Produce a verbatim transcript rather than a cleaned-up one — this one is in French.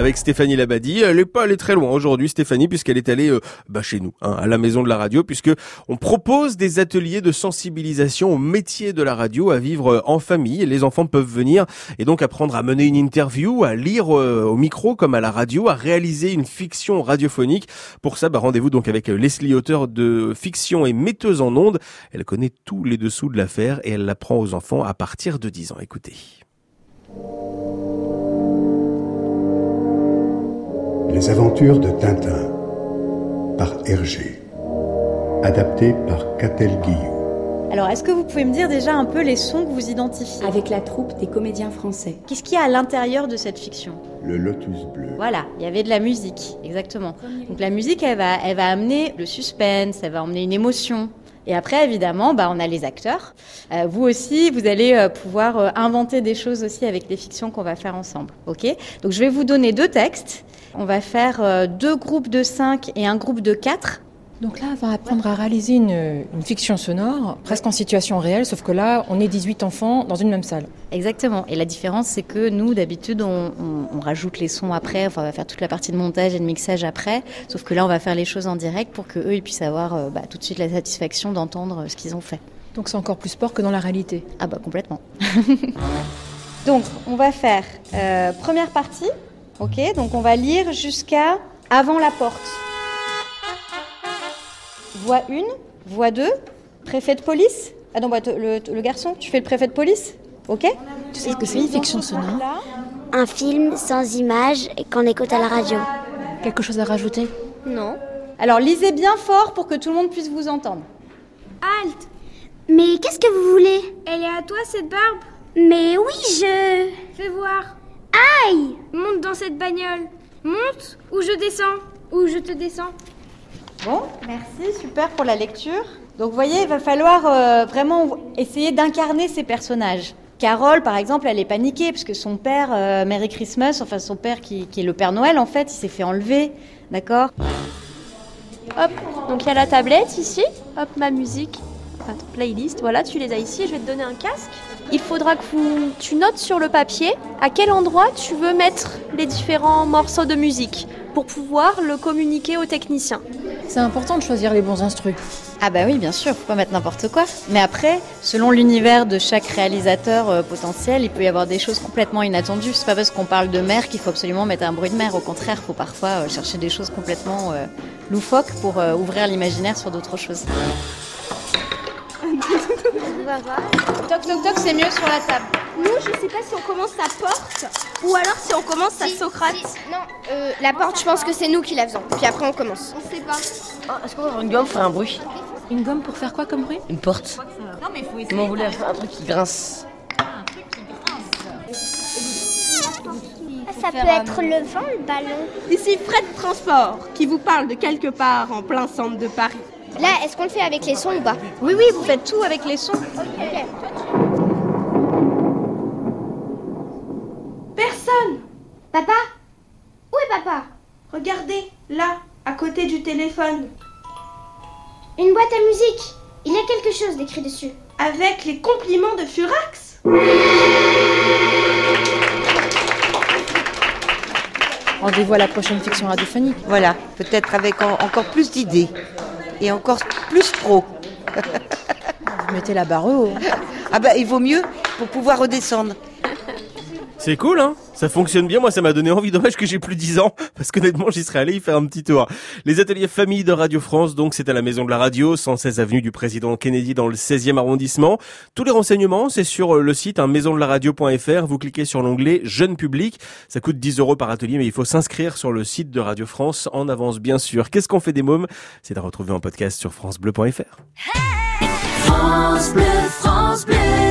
avec Stéphanie Labadie. Elle est pas allée très loin aujourd'hui, Stéphanie, puisqu'elle est allée euh, bah, chez nous, hein, à la maison de la radio, puisque on propose des ateliers de sensibilisation au métier de la radio, à vivre en famille. Les enfants peuvent venir et donc apprendre à mener une interview, à lire euh, au micro comme à la radio, à réaliser une fiction radiophonique. Pour ça, bah, rendez-vous donc avec Leslie, auteure de fiction et metteuse en ondes. Elle connaît tous les dessous de l'affaire et elle l'apprend aux enfants à partir de dix ans. Écoutez. Les aventures de Tintin par Hergé, adapté par Catel Guillou. Alors, est-ce que vous pouvez me dire déjà un peu les sons que vous identifiez ? Avec la troupe des comédiens français. Qu'est-ce qu'il y a à l'intérieur de cette fiction ? Le lotus bleu. Voilà, il y avait de la musique, exactement. Donc la musique, elle va, elle va amener le suspense, elle va amener une émotion. Et après, évidemment, bah, on a les acteurs. Euh, vous aussi, vous allez euh, pouvoir euh, inventer des choses aussi avec les fictions qu'on va faire ensemble. Ok ? Donc, je vais vous donner deux textes. On va faire euh, deux groupes de cinq et un groupe de quatre. Donc là, on va apprendre à réaliser une, une fiction sonore, presque en situation réelle, sauf que là, on est dix-huit enfants dans une même salle. Exactement. Et la différence, c'est que nous, d'habitude, on, on, on rajoute les sons après, enfin, on va faire toute la partie de montage et de mixage après, sauf que là, on va faire les choses en direct pour qu'eux, ils puissent avoir euh, bah, tout de suite la satisfaction d'entendre ce qu'ils ont fait. Donc c'est encore plus sport que dans la réalité. Ah bah complètement. Donc, on va faire euh, première partie, ok ? Donc, on va lire jusqu'à avant la porte. Voix un, voix deux, préfet de police. Ah non, bah, le, le garçon, tu fais le préfet de police, ok ? Tu sais ce que c'est une fiction sonore ? Un film sans images et qu'on écoute à la radio. Quelque chose à rajouter ? Non. Alors, lisez bien fort pour que tout le monde puisse vous entendre. Halte. Mais qu'est-ce que vous voulez ? Elle est à toi, cette barbe ? Mais oui, je... Fais voir. Aïe ! Monte dans cette bagnole. Monte ou je descends. Ou je te descends. Bon, merci, super pour la lecture. Donc, vous voyez, il va falloir euh, vraiment essayer d'incarner ces personnages. Carole, par exemple, elle est paniquée parce que son père, euh, Merry Christmas, enfin son père qui, qui est le Père Noël, en fait, il s'est fait enlever, d'accord ? Hop, donc il y a la tablette ici, hop, ma musique, enfin, playlist, voilà, tu les as ici, je vais te donner un casque. Il faudra que vous, tu notes sur le papier à quel endroit tu veux mettre les différents morceaux de musique pour pouvoir le communiquer aux techniciens. C'est important de choisir les bons instrus. Ah bah oui, bien sûr, faut pas mettre n'importe quoi. Mais après, selon l'univers de chaque réalisateur euh, potentiel, il peut y avoir des choses complètement inattendues. C'est pas parce qu'on parle de mer qu'il faut absolument mettre un bruit de mer. Au contraire, il faut parfois euh, chercher des choses complètement euh, loufoques pour euh, ouvrir l'imaginaire sur d'autres choses. Toc toc toc, c'est mieux sur la table. Nous, je sais pas si on commence sa porte ou alors si on commence sa si, Socrate. Si. Non, euh, la porte, je pense que c'est nous qui la faisons. Puis après, on commence. On sait pas. Oh, est-ce qu'on va avoir une gomme pour faire un bruit ? Une gomme pour faire quoi comme bruit ? Une porte. Non, mais il faut essayer. Comment vous voulez faire un truc qui grince ? Un truc qui grince. Ça peut être le vent, le ballon. Ici Fred Transport, qui vous parle de quelque part en plein centre de Paris. Là, est-ce qu'on le fait avec les sons ou pas ? Oui, oui, vous faites tout avec les sons. Ok. Personne. Papa ? Où est papa ? Regardez, là, à côté du téléphone. Une boîte à musique. Il y a quelque chose d'écrit dessus. Avec les compliments de Furax. Rendez-vous à la prochaine fiction radiophonique. Voilà, peut-être avec en, encore plus d'idées. Et encore plus pro. Vous mettez la barre haut. Ah bah, il vaut mieux pour pouvoir redescendre. C'est cool, hein ? Ça fonctionne bien, moi ça m'a donné envie. Dommage que j'ai plus dix ans, parce qu'honnêtement j'y serais allé y faire un petit tour. Les ateliers famille de Radio France, donc c'est à la Maison de la Radio, cent seize avenue du Président Kennedy dans le seizième arrondissement. Tous les renseignements, c'est sur le site hein, maison de la radio point f r. Vous cliquez sur l'onglet Jeune public. Ça coûte dix euros par atelier, mais il faut s'inscrire sur le site de Radio France en avance bien sûr. Qu'est-ce qu'on fait des mômes ? C'est à retrouver en podcast sur francebleu point f r. Hey France Bleu, France Bleu.